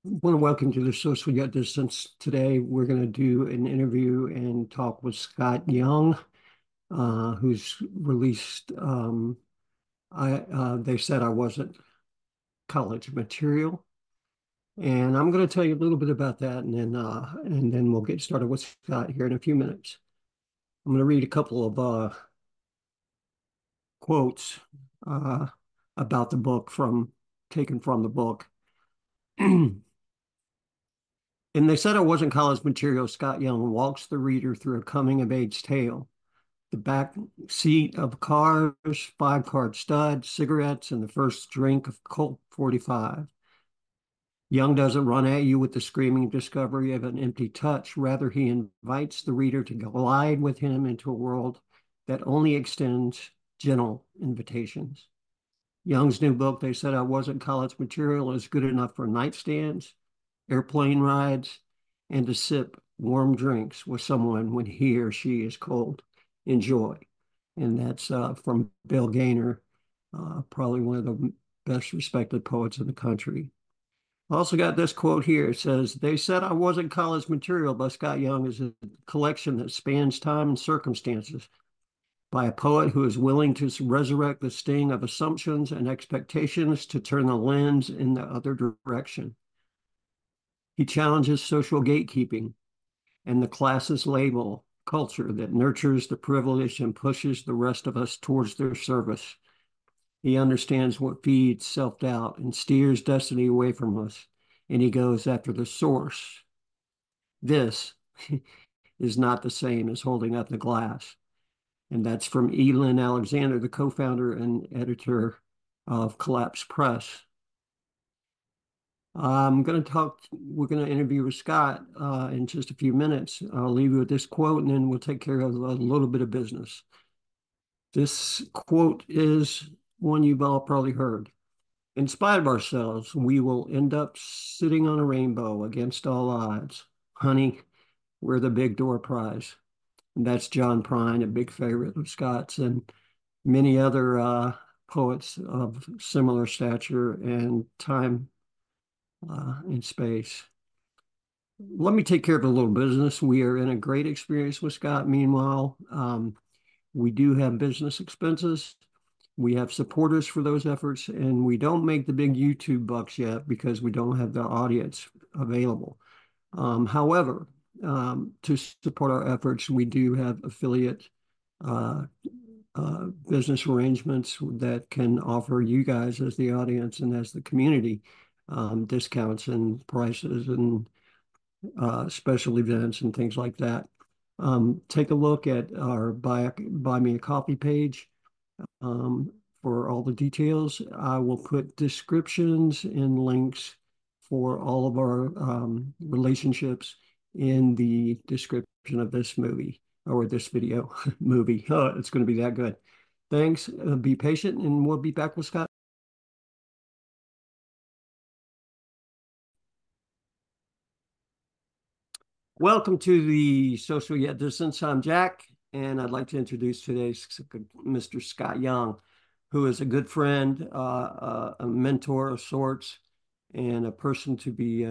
Want to welcome to the Social Yet Distance. Today, we're going to do an interview and talk with Scott Young, who's released. They said I wasn't college material, and I'm going to tell you a little bit about that, and then we'll get started with Scott here in a few minutes. I'm going to read a couple of quotes uh, about the book from taken from the book. And they said I wasn't college material. Scott Young walks the reader through a coming of age tale. The back seat of cars, five-card stud, cigarettes, and the first drink of Colt 45. Young doesn't run at you with the screaming discovery of an empty touch. Rather, he invites the reader to glide with him into a world that only extends gentle invitations. Young's new book, They Said I Wasn't College Material, is good enough for nightstands, airplane rides, and to sip warm drinks with someone when he or she is cold. Enjoy. And that's from Bill Gaynor, probably one of the best respected poets in the country. I also got this quote here. It says, They said I wasn't college material by Scott Young is a collection that spans time and circumstances by a poet who is willing to resurrect the sting of assumptions and expectations to turn the lens in the other direction. He challenges social gatekeeping and the classist label culture that nurtures the privileged and pushes the rest of us towards their service. He understands what feeds self-doubt and steers destiny away from us, and he goes after the source. This is not the same as holding up the glass. And that's from Elin Alexander, the co-founder and editor of Collapse Press. We're going to interview with Scott in just a few minutes. I'll leave you with this quote and then we'll take care of a little bit of business. This quote is one you've all probably heard. In spite of ourselves, we will end up sitting on a rainbow against all odds. Honey, we're the big door prize. And that's John Prine, a big favorite of Scott's, and many other poets of similar stature and time in space. Let me take care of a little business. We are in a great experience with Scott. Meanwhile, we do have business expenses. We have supporters for those efforts, and we don't make the big YouTube bucks yet because we don't have the audience available. However, to support our efforts, we do have affiliate uh, business arrangements that can offer you guys as the audience and as the community discounts and prices and special events and things like that. Take a look at our buy Me a Coffee page um, for all the details. I will put descriptions and links for all of our relationships in the description of this movie or this video movie. Oh, it's going to be that good. Thanks. Be patient, and we'll be back with Scott. Welcome to the Social Yet Distance. I'm Jack, and I'd like to introduce today's Mr. Scott Young, who is a good friend, a mentor of sorts, and a person to be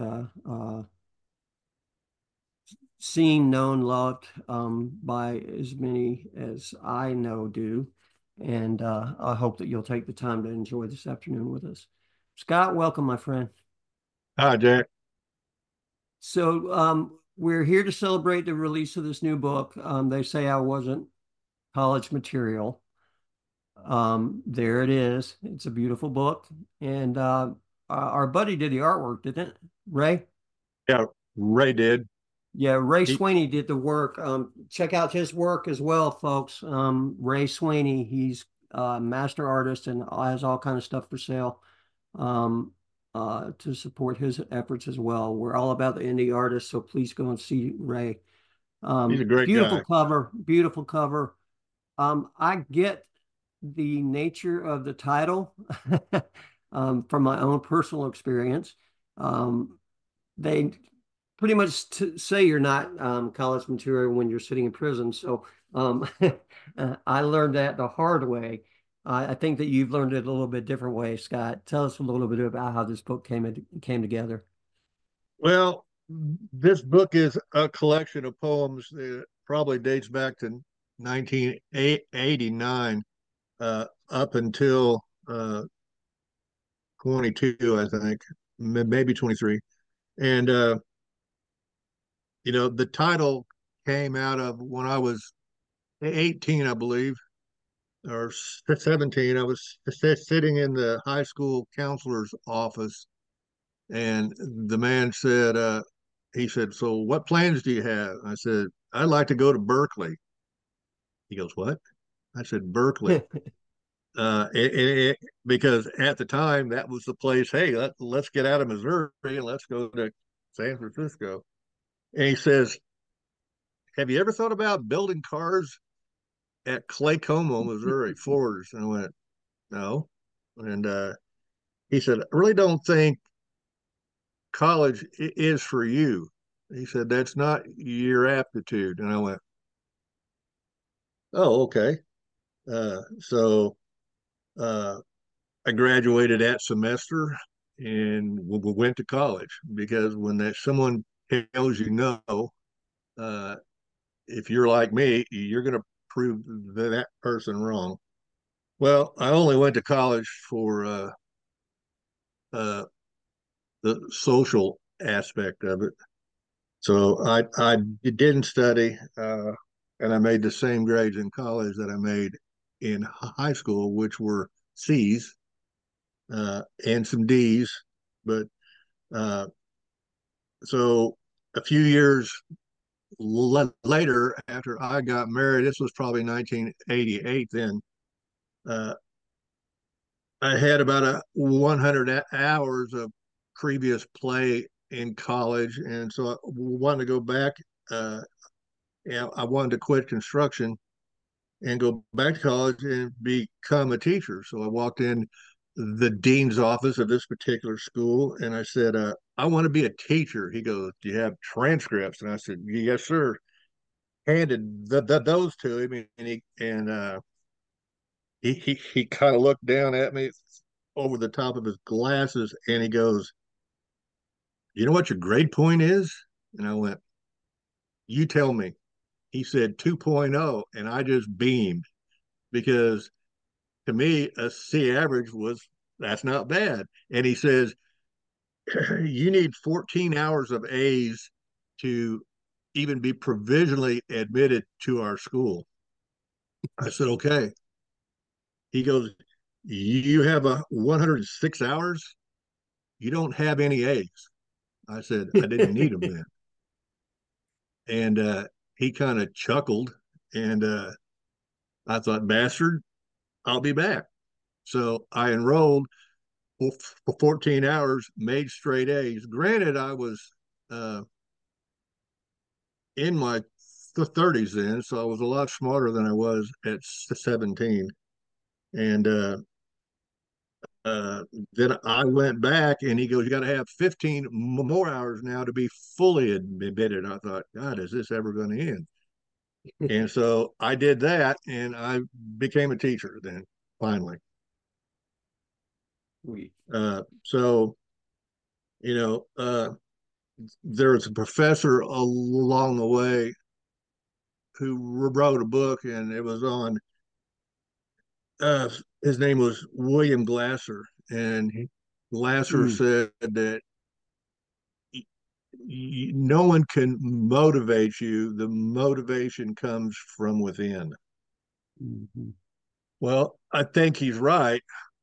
seen, known, loved by as many as I know do. And I hope that you'll take the time to enjoy this afternoon with us. Scott, welcome, my friend. Hi, Jack. So we're here to celebrate the release of this new book. They say I wasn't college material. There it is. It's a beautiful book. And our buddy did the artwork, didn't it? Ray? Yeah, Ray did. Yeah, Ray He, Sweeney did the work. Check out his work as well, folks. Ray Sweeney, he's a master artist and has all kind of stuff for sale um, to support his efforts as well. We're all about the indie artists, so please go and see Ray. he's a great Beautiful guy. cover, beautiful cover. I get the nature of the title from my own personal experience. They pretty much say you're not college material when you're sitting in prison. So I learned that the hard way. I think that you've learned it a little bit different way, Scott. Tell us a little bit about how this book came together. Well, this book is a collection of poems that probably dates back to 1989 up until 22, I think, maybe 23. And the title came out of when I was 18, I believe, or 17. I was sitting in the high school counselor's office, and the man said, he said, "So what plans do you have?" I said, "I'd like to go to Berkeley." He goes, "What?" I said, "Berkeley." Because at the time that was the place. Hey, let's get out of Missouri and let's go to San Francisco. And he says, "Have you ever thought about building cars at Claycomo, Missouri, Ford's?" And I went, "No." And he said, "I really don't think college is for you." He said, "That's not your aptitude." And I went, "Oh, okay." So uh, I graduated that semester and we went to college because when that someone tells you no, uh, if you're like me, you're going to prove that person wrong. Well, I only went to college for uh, the social aspect of it. So I didn't study, and I made the same grades in college that I made in high school, which were C's and some D's. But uh, so a few years later, after I got married, this was probably 1988. Then uh, I had about 100 hours of previous play in college, and so I wanted to go back. Uh, and I wanted to quit construction and go back to college and become a teacher. So I walked in the dean's office of this particular school and I said, "I want to be a teacher." He goes, "Do you have transcripts?" And I said, "Yes, sir." Handed those to him, and he kind of looked down at me over the top of his glasses, and he goes, "You know what your grade point is?" And I went, "You tell me." He said 2.0, and I just beamed because to me, a C average was that's not bad. And he says, "You need 14 hours of A's to even be provisionally admitted to our school." I said, "Okay." He goes, "You have a 106 hours. You don't have any A's." I said, "I didn't need them then." And he kind of chuckled. And I thought, "Bastard, I'll be back." So I enrolled for 14 hours, made straight A's. Granted, I was uh, in my 30s then, so I was a lot smarter than I was at 17. And uh, then I went back and he goes, "You got to have 15 more hours now to be fully admitted." I thought, "God, is this ever going to end?" And so I did that and I became a teacher then finally. So, you know, there was a professor along the way who wrote a book, and it was on. His name was William Glasser, and Glasser Mm, said that no one can motivate you. The motivation comes from within. mhm. Well, I think he's right,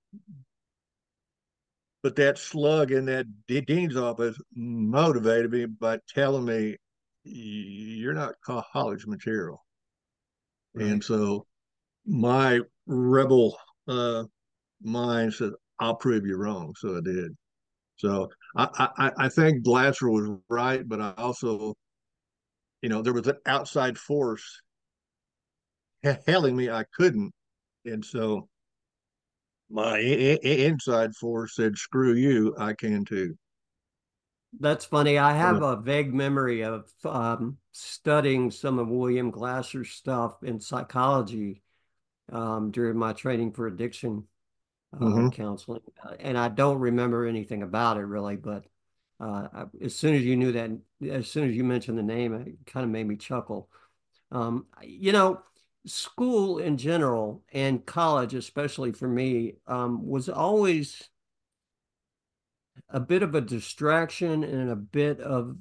but that slug in that dean's office motivated me by telling me you're not college material. And Right. so my rebel mind said, "I'll prove you wrong." So I did. So I think Glasser was right, but I also, there was an outside force telling me I couldn't. And so my inside force said, "Screw you, I can too." That's funny. I Uh, have a vague memory of studying some of William Glasser's stuff in psychology during my training for addiction mhm. counseling. And I don't remember anything about it really, but As soon as you knew that, as soon as you mentioned the name, it kind of made me chuckle. You know, school in general and college, especially for me, was always a bit of a distraction and a bit of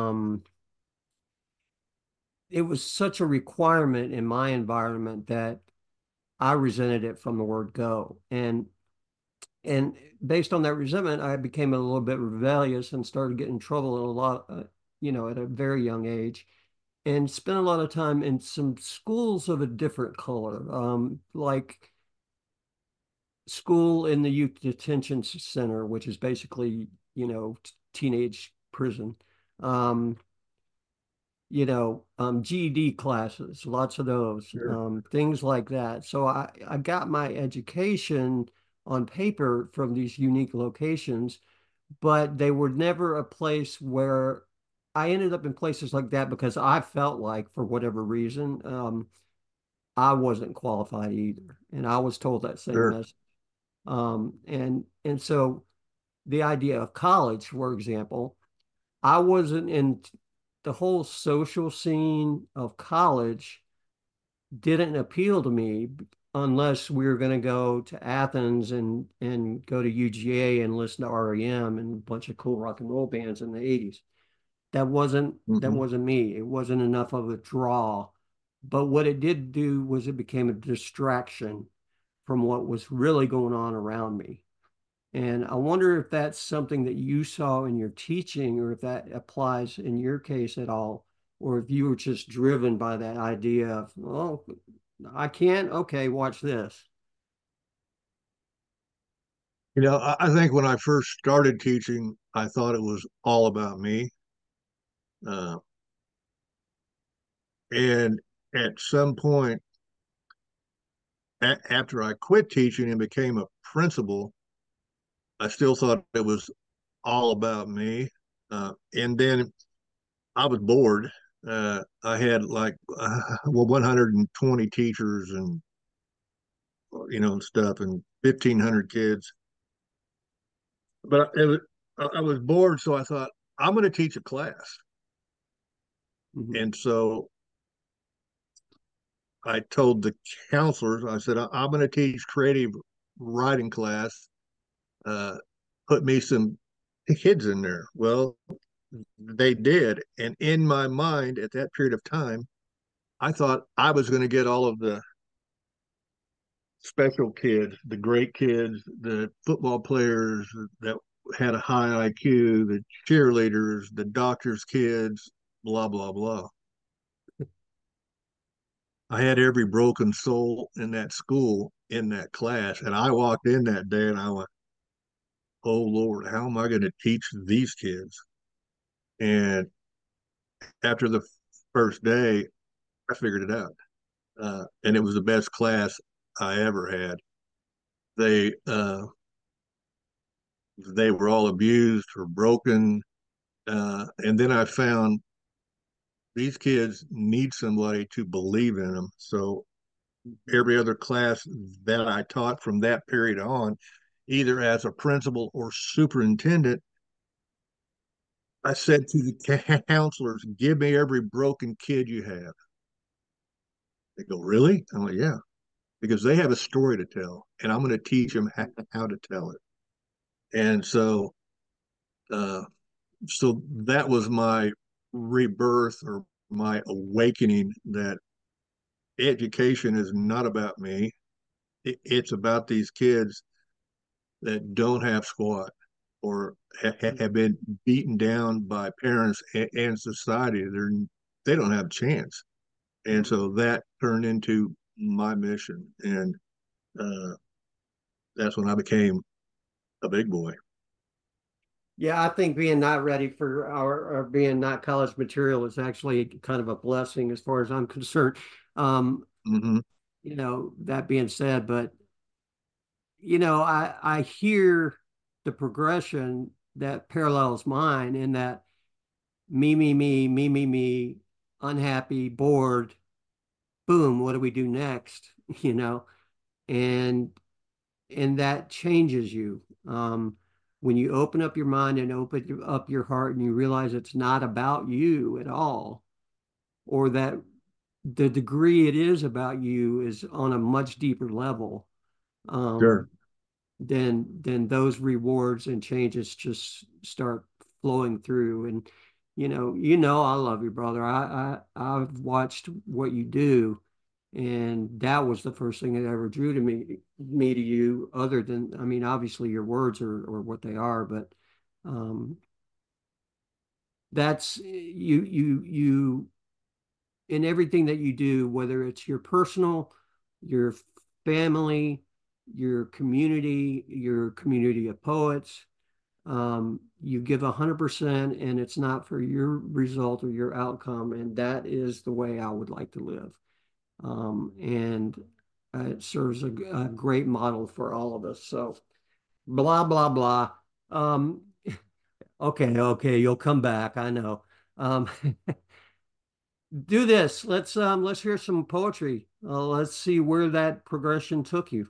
it was such a requirement in my environment that I resented it from the word go. And based on that resentment, I became a little bit rebellious and started getting in trouble in a lot, at a very young age, and spent a lot of time in some schools of a different color, like school in the youth detention center, which is basically, teenage prison. Um, GED classes, lots of those, Sure. things like that. So I got my education on paper from these unique locations, but they were never a place where I ended up in places like that because I felt like, for whatever reason, I wasn't qualified either. And I was told that same Sure. message. And so the idea of college, for example, I wasn't in the whole social scene of college didn't appeal to me unless we were going to go to Athens and go to UGA and listen to REM and a bunch of cool rock and roll bands in the 80s. That Hmm. wasn't me. It wasn't enough of a draw. But what it did do was it became a distraction from what was really going on around me. And I wonder if that's something that you saw in your teaching, or if that applies in your case at all, or if you were just driven by that idea of, well, I can't, okay, watch this. I think when I first started teaching, I thought it was all about me. Uh, and at some point, after I quit teaching and became a principal, I still thought it was all about me. And then I was bored. I had like 120 teachers and and stuff, and 1,500 kids. But I was bored, so I thought I'm going to teach a class. Mhm. And so I told the counselors, I said, I'm going to teach creative writing class. Uh, put me some kids in there. Well, they did. And in my mind at that period of time, I thought I was going to get all of the special kids, the great kids, the football players that had a high IQ, the cheerleaders, the doctors' kids, blah, blah, blah. I had every broken soul in that school in that class. And I walked in that day and I went, oh Lord, how am I going to teach these kids? And after the first day, I figured it out. And it was the best class I ever had. They they were all abused or broken, and then I found these kids need somebody to believe in them. So every other class that I taught from that period on, either as a principal or superintendent, I said to the counselors, "Give me every broken kid you have." They go, "Really?" I'm like, "Yeah," because they have a story to tell, and I'm going to teach them how to tell it. And uh, so that was my rebirth or my awakening that education is not about me. It's about these kids that don't have squat or have been beaten down by parents and society. They don't have a chance. And so that turned into my mission. And uh, that's when I became a big boy. Yeah, I think being not ready for our or being not college material is actually kind of a blessing as far as I'm concerned. Um, Hmm. that being said, but I hear the progression that parallels mine in that me, unhappy, bored, boom, what do we do next? You know, and and that changes you. when you open up your mind and open up your heart and you realize it's not about you at all, or that the degree it is about you is on a much deeper level, Sure. um, then those rewards and changes just start flowing through. And I love you, brother. I've watched what you do, and that was the first thing that ever drew to me to you. Other than, I mean, obviously your words are what they are, but um, that's you in everything that you do, whether it's your personal, your family, your community of poets. You give 100%, and it's not for your result or your outcome. And that is the way I would like to live. And it serves a great model for all of us. So, blah, blah, blah. Um, okay, you'll come back. I know. Um, do this. Let's hear some poetry. Let's see where that progression took you.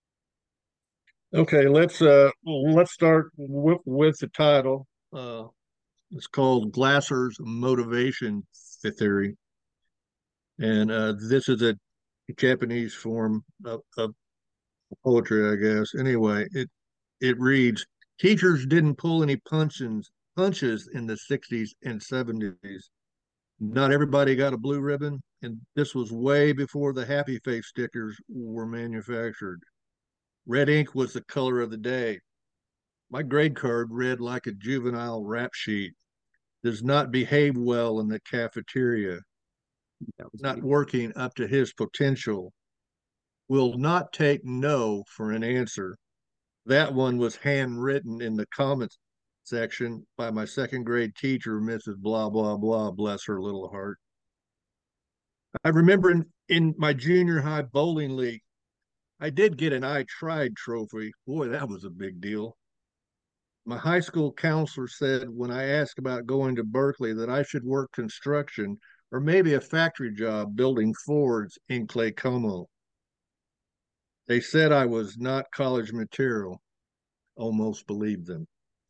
Okay, let's start with the title. It's called Glasser's Motivation Theory, and this is a Japanese form of poetry, I guess. Anyway, it reads: Teachers didn't pull any punches in the '60s and '70s. Not everybody got a blue ribbon, and this was way before the happy face stickers were manufactured. Red ink was the color of the day. My grade card read like a juvenile rap sheet. Does not behave well in the cafeteria. That was Not me. working up to his potential. Will not take no for an answer. That one was handwritten in the comments section by my second grade teacher, Mrs. Blah, blah, blah, bless her little heart. I remember in my junior high bowling league, I did get an I tried trophy. Boy, that was a big deal. My high school counselor said when I asked about going to Berkeley that I should work construction or maybe a factory job building Fords in Claycomo. They said I was not college material. Almost believed them.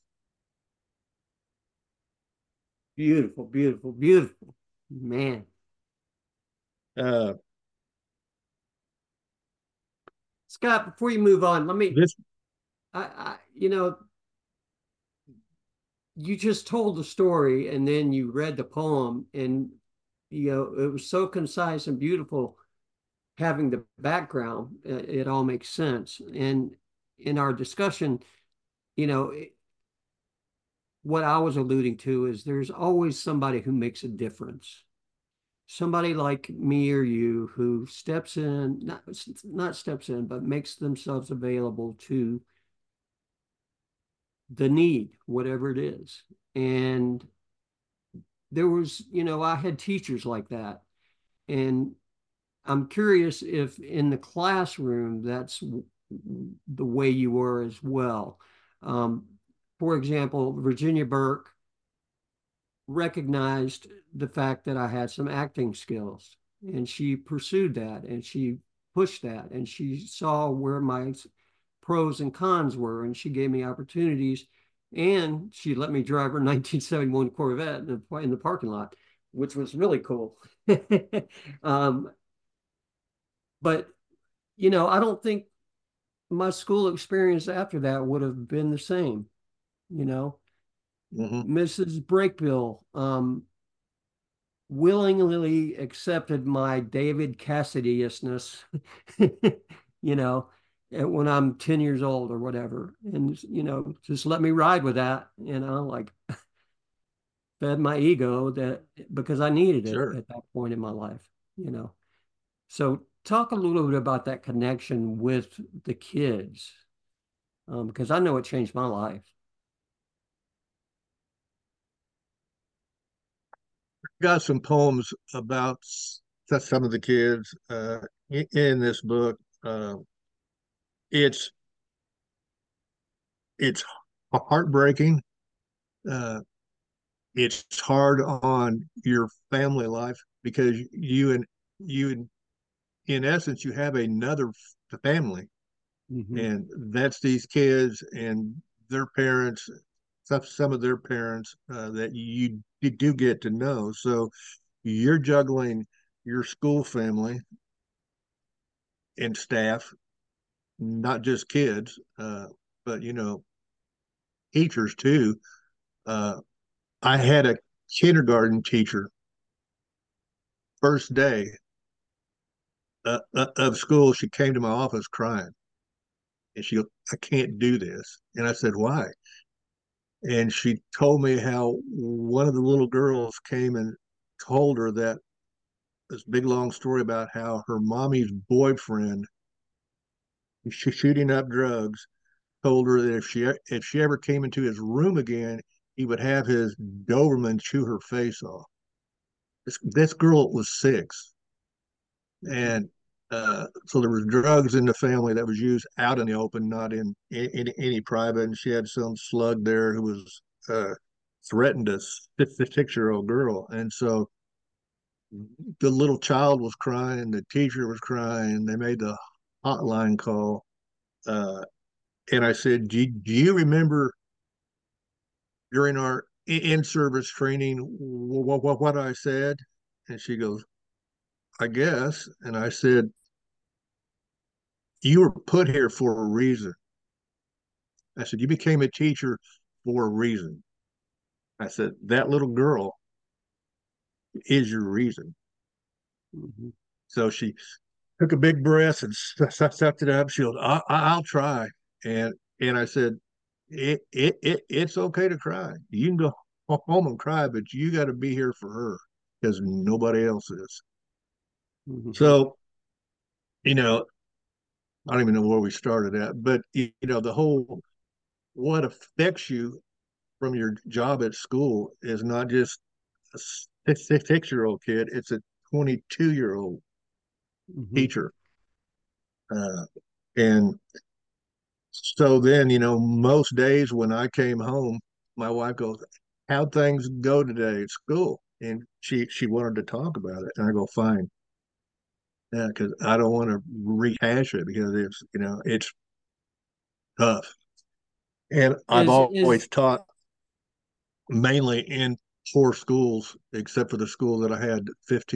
Beautiful, beautiful, beautiful. Man. Uh, Scott, before you move on, this, you just told the story and then you read the poem, and it was so concise and beautiful having the background. It all makes sense. And in our discussion, you know, what I was alluding to is there's always somebody who makes a difference. Somebody like me or you who steps in, not steps in, but makes themselves available to the need, whatever it is. And there was, I had teachers like that. And I'm curious if in the classroom that's the way you were as well. Um, for example, Virginia Burke recognized the fact that I had some acting skills, and she pursued that and she pushed that, and she saw where my pros and cons were, and she gave me opportunities, and she let me drive her 1971 Corvette in the parking lot, which was really cool. um, but I don't think my school experience after that would have been the same. You know, mhm, Mrs. Brakebill willingly accepted my David Cassidy-ishness, when I'm 10 years old or whatever. And, just let me ride with that, like fed my ego that because I needed it sure. at that point in my life, you know. So talk a little bit about that connection with the kids, because I know it changed my life. Got some poems about some of the kids in this book. It's it's heartbreaking. Uh, it's hard on your family life because in essence you have another family, Hmm. and that's these kids, and their parents, some of their parents that you do get to know. So you're juggling your school family and staff, not just kids, but teachers too. Uh, I had a kindergarten teacher first day of school. She came to my office crying, and she goes, "I can't do this." And I said, "Why?" And she told me how one of the little girls came and told her that this big long story about how her mommy's boyfriend, she's shooting up drugs, told her that if she ever came into his room again, he would have his Doberman chew her face off. This girl was 6, and so there was drugs in the family that was used out in the open, not in any private. And she had some slug there who was threatened a 6-year-old girl, and so the little child was crying, the teacher was crying. They made the hotline call, uh, and I said, do you remember during our in-service training what I said?" And she goes, "I guess." And I said, "You were put here for a reason." I said, "You became a teacher for a reason." I said, "That little girl is your reason." Mhm. So she took a big breath and sucked it up. She goes, "I'll try." And I said, it's okay to cry. You can go home and cry, but you got to be here for her because nobody else is. Mhm. So, you know, I don't even know where we started at, but the whole what affects you from your job at school is not just a 6-year-old kid; it's a 22-year-old Mhm. teacher. Uh, and so then, most days when I came home, my wife goes, "How'd things go today at school?" And she wanted to talk about it, and I go, "Fine," yeah, because I don't want to rehash it because it's tough. And I've Is always taught mainly in poor schools, except for the school that I had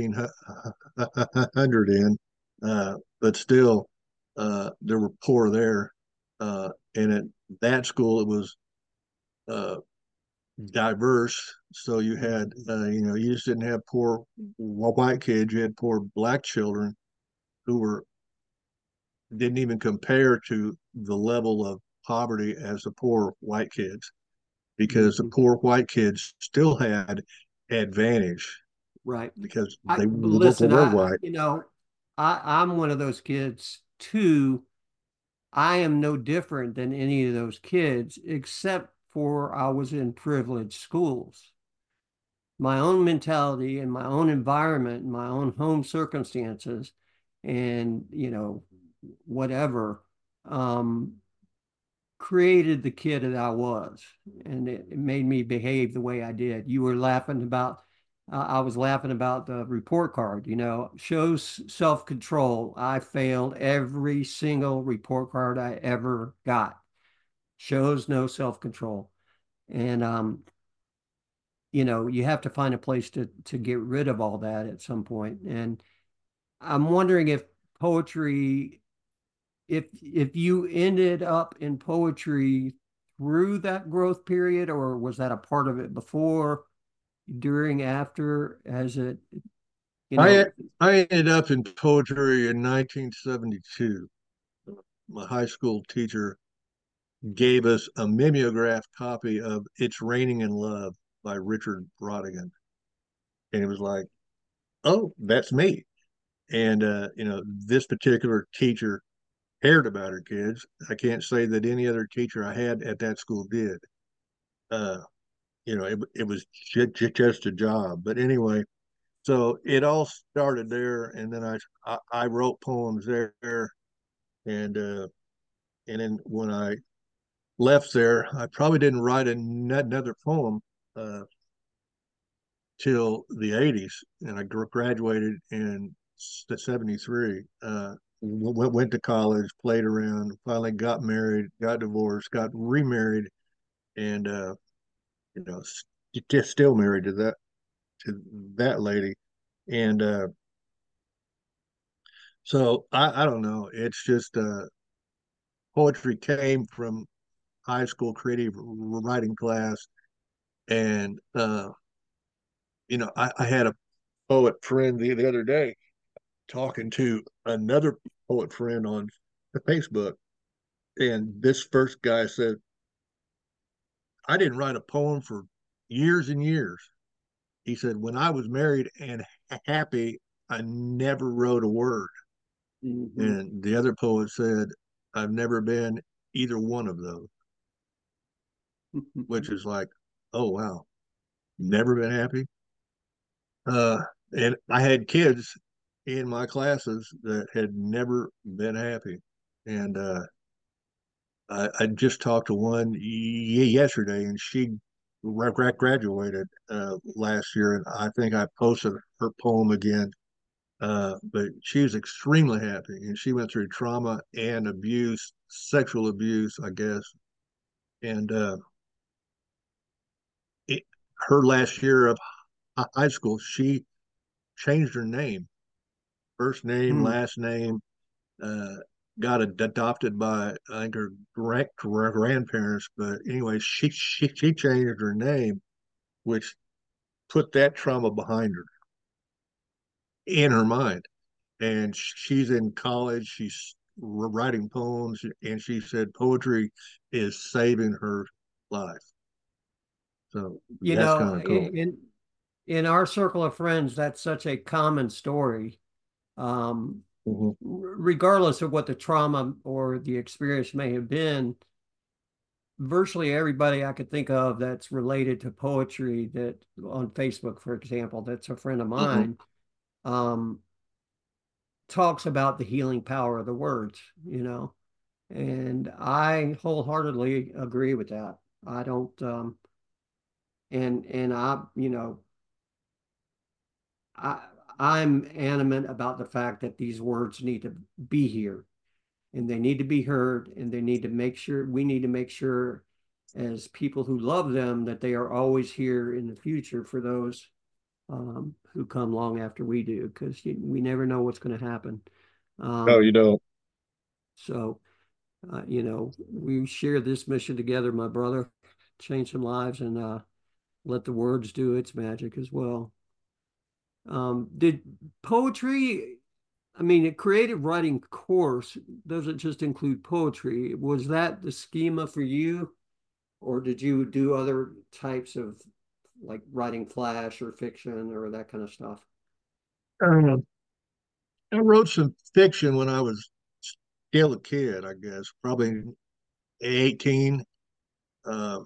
1,500 in. But still, there were poor there. And at that school, it was uh, diverse. So you had, you just didn't have poor white kids. You had poor black children who didn't even compare to the level of poverty as the poor white kids, because the Mhm. poor white kids still had advantage Right. because I they listen, were white. I'm one of those kids too. I am no different than any of those kids, except for I was in privileged schools. My own mentality and my own environment, and my own home circumstances, and whatever, um, created the kid that I was, and it made me behave the way I did. You were laughing about, I was laughing about the report card, shows self-control. I failed every single report card I ever got. Shows no self-control. And you have to find a place to get rid of all that at some point. And I'm wondering if poetry, if you ended up in poetry through that growth period, or was that a part of it before, during, after, as it, you I know, I ended up in poetry in 1972. My high school teacher gave us a mimeograph copy of "It's Raining in Love" by Richard Brodigan, and it was like, "Oh, that's me." And this particular teacher cared about her kids. I can't say that any other teacher I had at that school did. Uh, it was just a job. But anyway, so it all started there, and then I wrote poems there, and uh, and then when I left there, I probably didn't write another poem uh, till the '80s, and I graduated in '73. Went to college, played around, finally got married, got divorced, got remarried and you know, just still married to that lady, and so I don't know. It's just poetry came from high school creative writing class, and I had a poet friend the other day talking to another poet friend on Facebook, and this first guy said, "I didn't write a poem for years and years." He said, "When I was married and happy, I never wrote a word." Mhm. And the other poet said, "I've never been either one of those," which is like, oh wow, never been happy. And I had kids in my classes that had never been happy. And I just talked to one yesterday, and she graduated last year, and I think I posted her poem again. But she was extremely happy, and she went through trauma and abuse, sexual abuse, I guess. And it, her last year of high school, she changed her name, first name, Hmm. last name, uh, got adopted by I think her grandparents. But anyway, she changed her name, which put that trauma behind her in her mind. And she's in college. She's writing poems, and she said poetry is saving her life. So You that's know, kind of cool. in our circle of friends, that's such a common story. Um, Mm-hmm. Regardless of what the trauma or the experience may have been, virtually everybody I could think of that's related to poetry that on Facebook, for example, that's a friend of Mm-hmm. mine, um, talks about the healing power of the words, you know, and I wholeheartedly agree with that. I don't, and I, you know, I I'm animate about the fact that these words need to be here and they need to be heard and they need to make sure we need to make sure as people who love them that they are always here in the future for those who come long after we do because we never know what's going to happen. No, Um, you don't. so you know, we share this mission together, my brother, change some lives and let the words do its magic as well. Did poetry, I mean, a creative writing course doesn't just include poetry. Was that the schema for you, or did you do other types of like writing flash or fiction or that kind of stuff? Um, I wrote some fiction when I was still a kid, I guess, probably 18. Uh,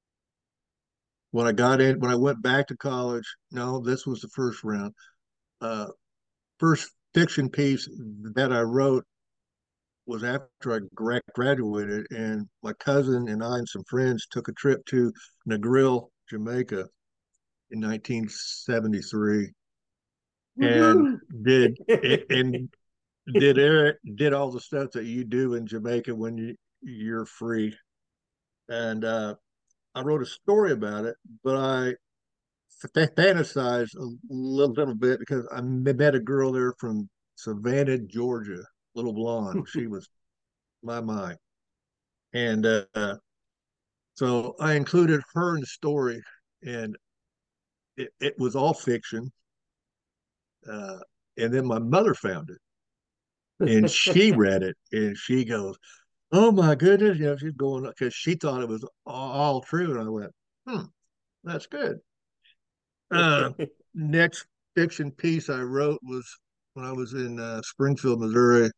when I went back to college, no, this was the first round. Uh, First fiction piece that I wrote was after I graduated, and my cousin and I and some friends took a trip to Negril, Jamaica in 1973, and Woohoo! did and did all the stuff that you do in Jamaica when you're free. And I wrote a story about it, but I fantasized a little bit because I met a girl there from Savannah, Georgia, little blonde. She was my mind, and so I included her in the story, and it was all fiction. Uh, and then my mother found it, and she read it, and she goes, "Oh my goodness!" She's going because she thought it was all true, and I went, "Hmm, that's good." Uh, Next fiction piece I wrote was when I was in Springfield, Missouri,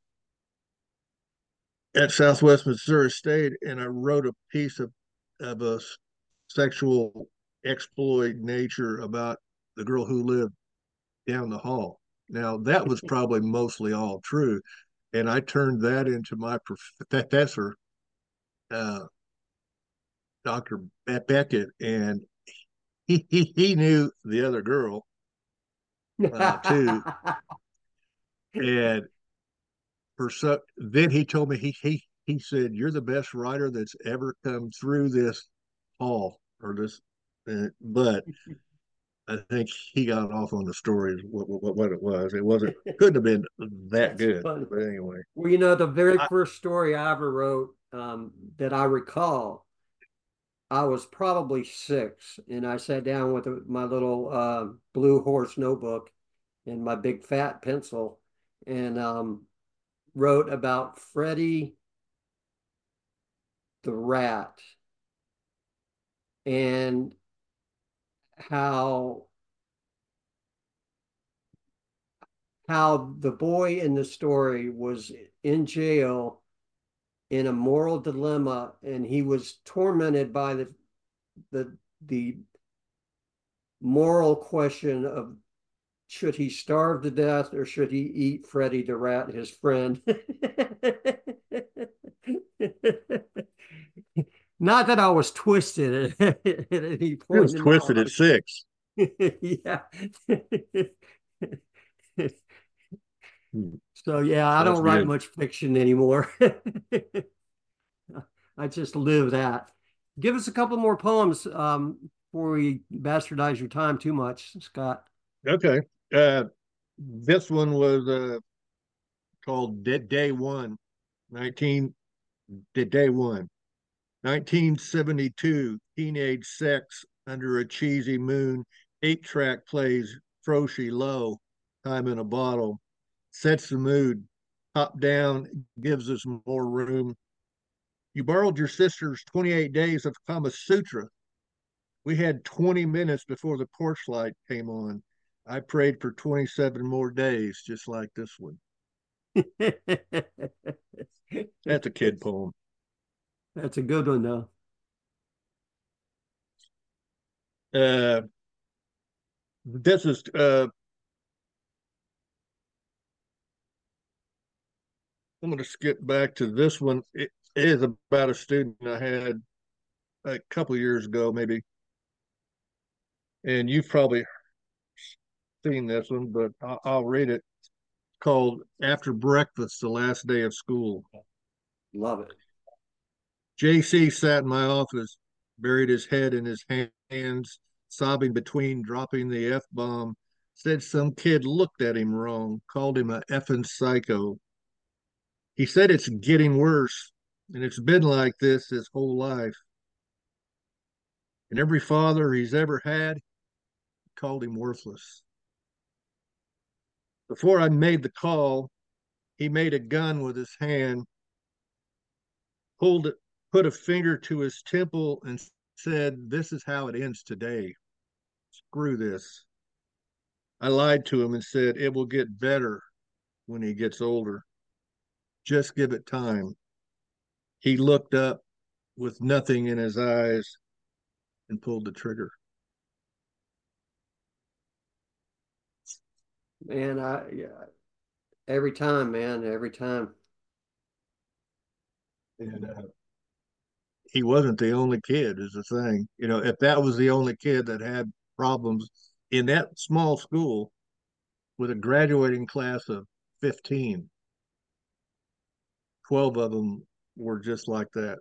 at Southwest Missouri State, and I wrote a piece of a sexual exploit nature about the girl who lived down the hall. Now that was probably mostly all true, and I turned that into my professor, uh, Dr. Beckett, and he knew the other girl too, and then he told me he said you're the best writer that's ever come through this Paul or this, but I think he got off on the story what it was. It wasn't couldn't have been that That's good. funny. But anyway, Well, you know, the very I, first story I ever wrote that I recall, I was probably 6, and I sat down with my little blue horse notebook and my big fat pencil and wrote about Freddie the rat and how the boy in the story was in jail in a moral dilemma, and he was tormented by the moral question of should he starve to death or should he eat Freddie the rat, his friend? Not that I was twisted at any it was point in my twisted at life. 6. Yeah. Hmm. So yeah, I So that's don't write good. much fiction anymore. I just live that. Give us a couple more poems before we bastardize your time too much, Scott. Okay. This one was called Day One, 19 Day One, 1972. Teenage sex under a cheesy moon. 8-track plays Froshi low. Time in a bottle sets the mood. Top down gives us more room. You borrowed your sister's 28 days of Kama Sutra. We had 20 minutes before the porch light came on. I prayed for 27 more days, just like this one. That's a kid poem. That's a good one, though. Uh, this is I'm going to skip back to this one. It is about a student I had a couple years ago, maybe, and you've probably seen this one, but I'll read it. It's called "After Breakfast: The Last Day of School." Love it. JC sat in my office, buried his head in his hands, sobbing between dropping the F bomb. Said some kid looked at him wrong, called him a effing psycho. He said it's getting worse, and it's been like this his whole life. And every father he's ever had called him worthless. Before I made the call, he made a gun with his hand, pulled it, put a finger to his temple, and said, "This is how it ends today. Screw this." I lied to him and said, "It will get better when he gets older. Just give it time." He looked up with nothing in his eyes and pulled the trigger. Man, yeah, every time, man, every time. And he wasn't the only kid, is the thing. If that was the only kid that had problems in that small school with a graduating class of 15, 12 of them were just like that.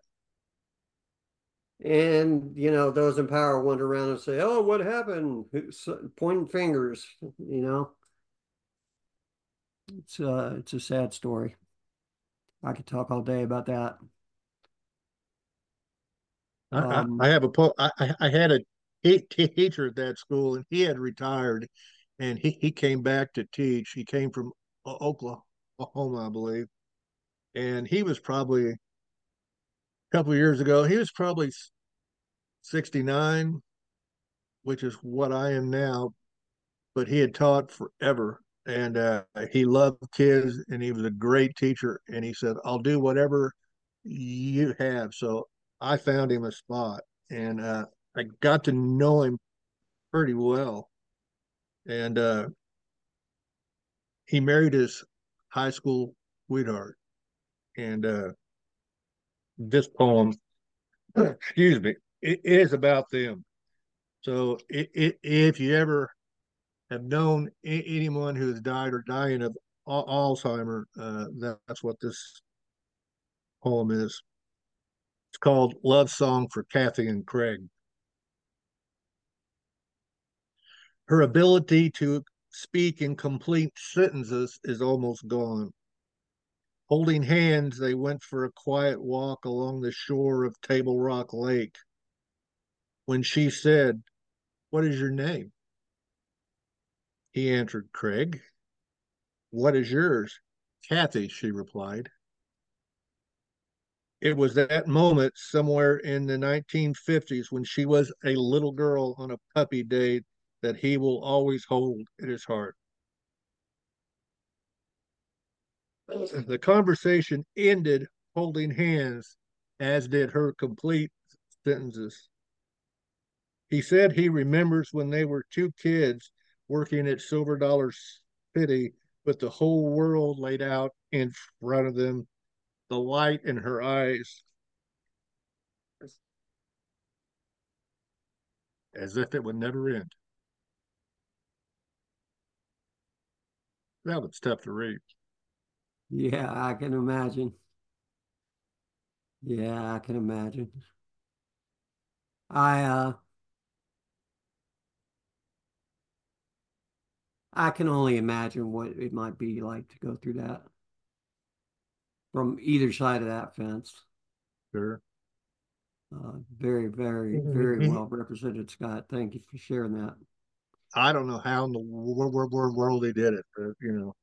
And you know, those in power wander around and say, "Oh, what happened?" Pointing fingers. You know, it's a sad story. I could talk all day about that. I Um, have I had a teacher at that school, and he had retired, and he came back to teach. He came from Oklahoma, I believe, and he was probably a couple of years ago. He was probably 69, which is what I am now. But he had taught forever, and he loved kids, and he was a great teacher. And he said, "I'll do whatever you have." So I found him a spot, and I got to know him pretty well. And he married his high school sweetheart. And this poem, excuse me, it is about them. So if you ever have known anyone who has died or dying of Alzheimer, that's what this poem is. It's called Love Song for Kathy and Craig. Her ability to speak in complete sentences is almost gone. Holding hands, they went for a quiet walk along the shore of Table Rock Lake. When she said, "What is your name?" he answered, "Craig." "What is yours?" "Kathy," she replied. It was that moment somewhere in the 1950s when she was a little girl on a puppy date that he will always hold in his heart. The conversation ended holding hands, as did her complete sentences. He said he remembers when they were two kids working at Silver Dollar City with the whole world laid out in front of them, the light in her eyes, as if it would never end. That was tough to read. Yeah, I can imagine. Yeah, I can imagine. I uh I can only imagine what it might be like to go through that from either side of that fence. Sure. Very, very, very well represented, Scott. Thank you for sharing that. I don't know how in the world they did it, but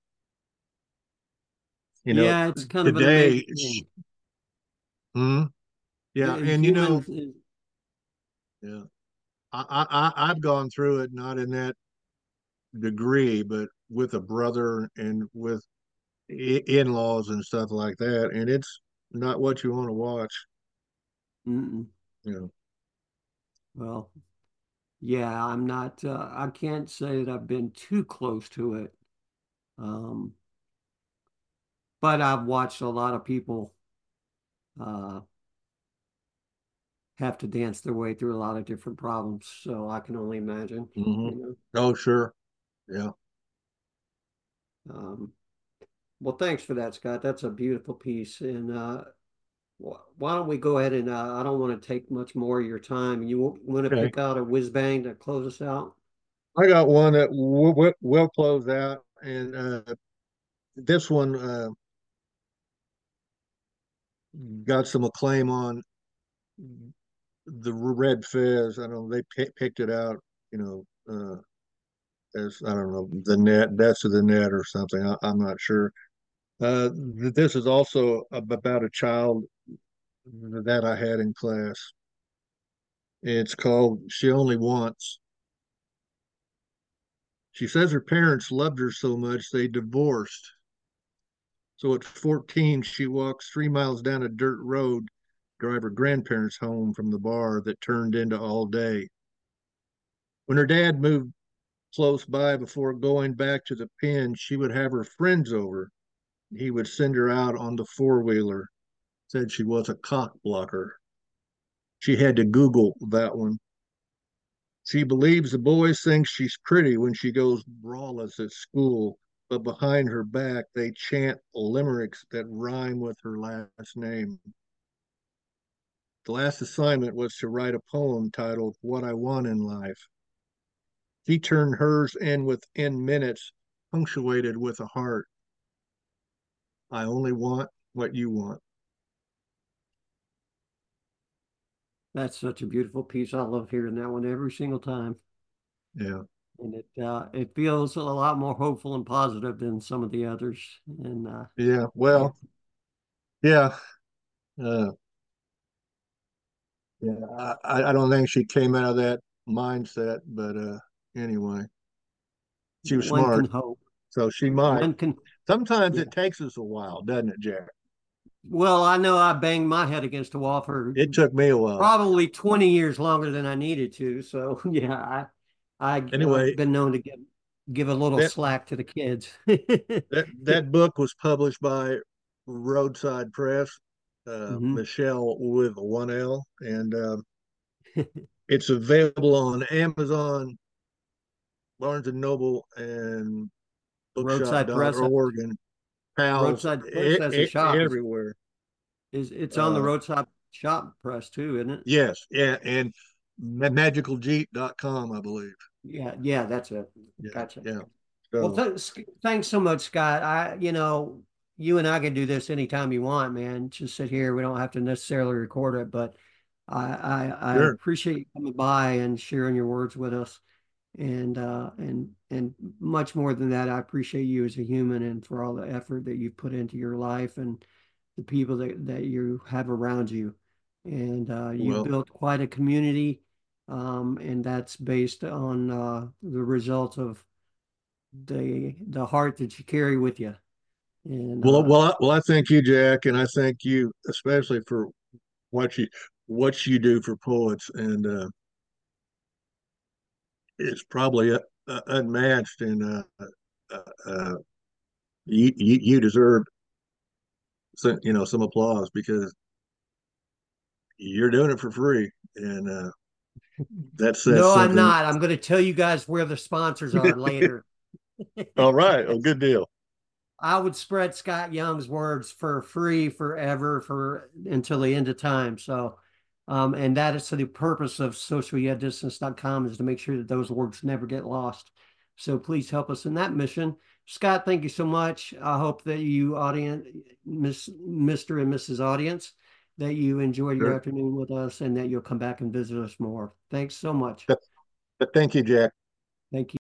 Yeah, it's kind of an today, amazing thing. hmm, yeah, and Humans, yeah, I've gone through it not in that degree, but with a brother and with in-laws and stuff like that, and it's not what you want to watch. mm-mm. You know, Well, yeah, I'm not, I can't say that I've been too close to it. Um, but I've watched a lot of people uh, have to dance their way through a lot of different problems. So I can only imagine, hmm. you know. Oh, sure, yeah. Um, well, thanks for that, Scott. That's a beautiful piece. And why don't we go ahead and I don't want to take much more of your time. You want to Okay, pick out a whiz bang to close us out? I got one that will close out, and this one got some acclaim on the Red Fez. I don't know, they picked it out, you know, as I don't know, the net, best of the net or something. I'm not sure. This is also about a child that I had in class. It's called She Only Wants. She says her parents loved her so much they divorced. So at 14, she walks 3 miles down a dirt road, drive her grandparents home from the bar that turned into all day. When her dad moved close by before going back to the pen, she would have her friends over. He would send her out on the four-wheeler. Said she was a cock blocker. She had to Google that one. She believes the boys think she's pretty when she goes braless at school, but behind her back they chant limericks that rhyme with her last name. The last assignment was to write a poem titled What I Want in Life. She turned hers in within minutes, punctuated with a heart. I only want what you want. That's such a beautiful piece. I love hearing that one every single time. Yeah. And it feels a lot more hopeful and positive than some of the others. And Yeah. yeah, Well, yeah. Uh, yeah. I don't think she came out of that mindset, but anyway, she was one can smart. hope. So she might. One can, Sometimes yeah. it takes us a while, doesn't it, Jack? Well, I know I banged my head against the wall for It took me a while. probably 20 years longer than I needed to. So yeah, I've Anyway, been known to give a little that slack to the kids. that book was published by Roadside Press, hmm Michelle with one L, and it's available on Amazon, Barnes and Noble, and Roadside Press, bookshop.org, and pals Roadside Press has a shop. everywhere. It's on the Uh, roadside shop press too, isn't it? Yes, yeah, and magicaljeep.com, I believe. Yeah, yeah, that's it. Yeah, Gotcha. yeah. Well, So, thanks so much, Scott. You and I can do this anytime you want, man. Just sit here. We don't have to necessarily record it, but I sure. appreciate you coming by and sharing your words with us. And much more than that, I appreciate you as a human and for all the effort that you've put into your life and the people that you have around you. And you've Well, built quite a community, and that's based on the result of the heart that you carry with you. And I thank you, Jack, and I thank you especially for what you what you do for poets, and it's probably unmatched. And uh, you deserve some, some applause because you're doing it for free, and that says no, I'm something. not. I'm going to tell you guys where the sponsors are later. All right, a good deal. I would spread Scott Young's words for free forever for until the end of time. So, and that is to the purpose of socialyadistance.com is to make sure that those words never get lost. So please help us in that mission. Scott, thank you so much. I hope that you audience, Mr. and Mrs. Audience, that you enjoyed your Sure. afternoon with us and that you'll come back and visit us more. Thanks so much. But thank you, Jack. Thank you.